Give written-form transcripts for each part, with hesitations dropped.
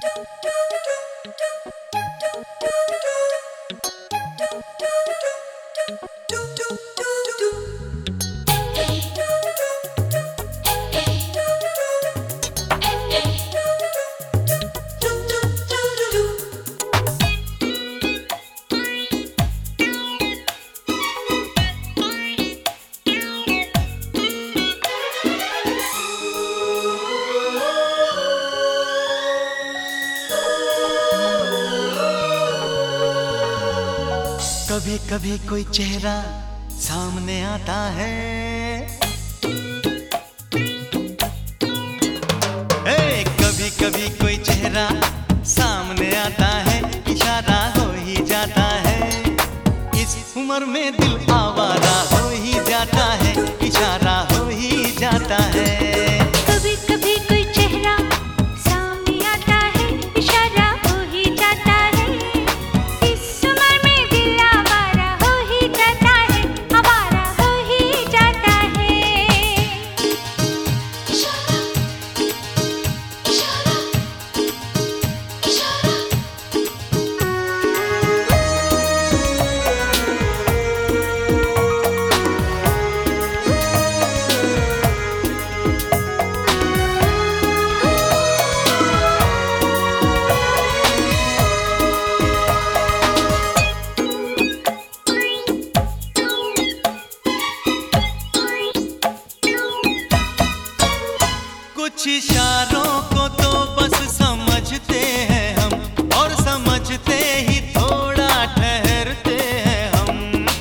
कभी कभी कोई चेहरा सामने आता है, कभी कभी कोई चेहरा सामने आता है, इशारा हो ही जाता है। इस उम्र में दिल आवारा हो ही जाता है, इशारा हो ही जाता है। कभी कभी कोई चेहरा सामने आता है, इशारा हो ही जाता है। इस उम्र में दिल आवारा हो ही जाता है, आवारा हो ही जाता है। इशारा, इशारा, इशारा। कुछ इशारों को तो बस समझते हैं हम, और समझते ही थोड़ा ठहरते हैं हम।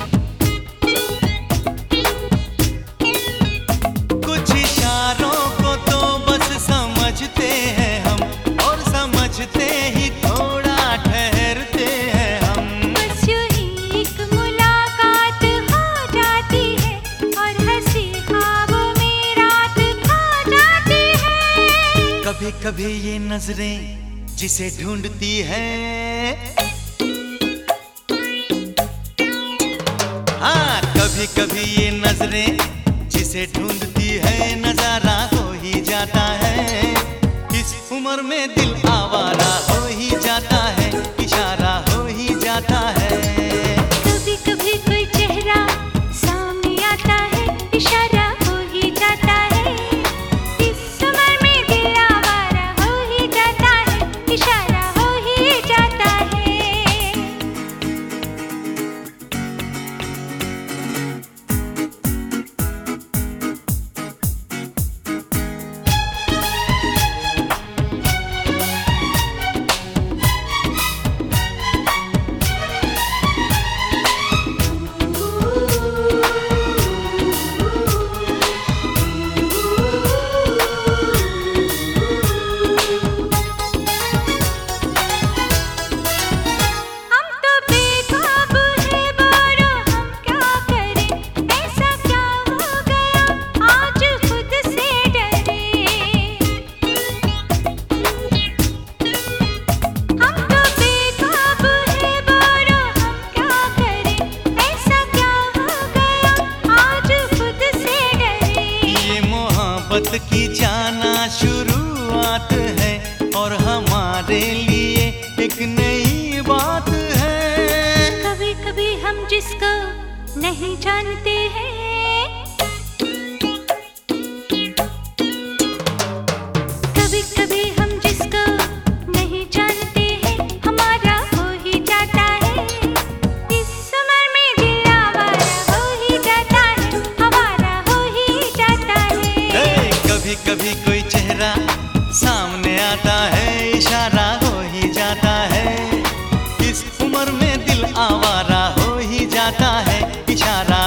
कुछ इशारों को तो बस समझते हैं हम, और समझते ही थोड़ा ठहरते हैं हम। बस यूं ही एक मुलाकात हो जाती है, और हंसी ख्वाबों में रात खा जाती है। कभी कभी ये नजरें जिसे ढूंढती है, हाँ कभी कभी ये नजरें जिसे ढूंढती है, नजारा हो ही जाता है। इस उम्र में दिल आवारा हो ही जाता है, इशारा हो ही जाता है। कभी कभी कोई चेहरा सामने आता है, इशारा हो ही जाता है। इस उम्र में दिल आवारा हो ही जाता है, इशारा हो ही जाता है। हम तो बेकाबू हैं बोलो, हम क्या करें? ऐसा क्या हो गया आज खुद से डरे। हम तो बेकाबू हैं बोलो, हम क्या करें? ऐसा क्या हो गया आज खुद से डरे। ये मोहब्बत की जाना शुरुआत है, और हमारे लिए एक नई बात है। कभी कभी हम जिसको नहीं जानते हैं, कभी कभी हम जिसको नहीं जानते हैं, हमारा हो ही जाता है। इस उम्र में दिल आवारा हो ही जाता है, हमारा हो ही जाता है। कभी कभी कोई चेहरा सामने आता है, इशारा हो ही जाता है। इस उम्र में दिल आवारा हो ही जाता है, इशारा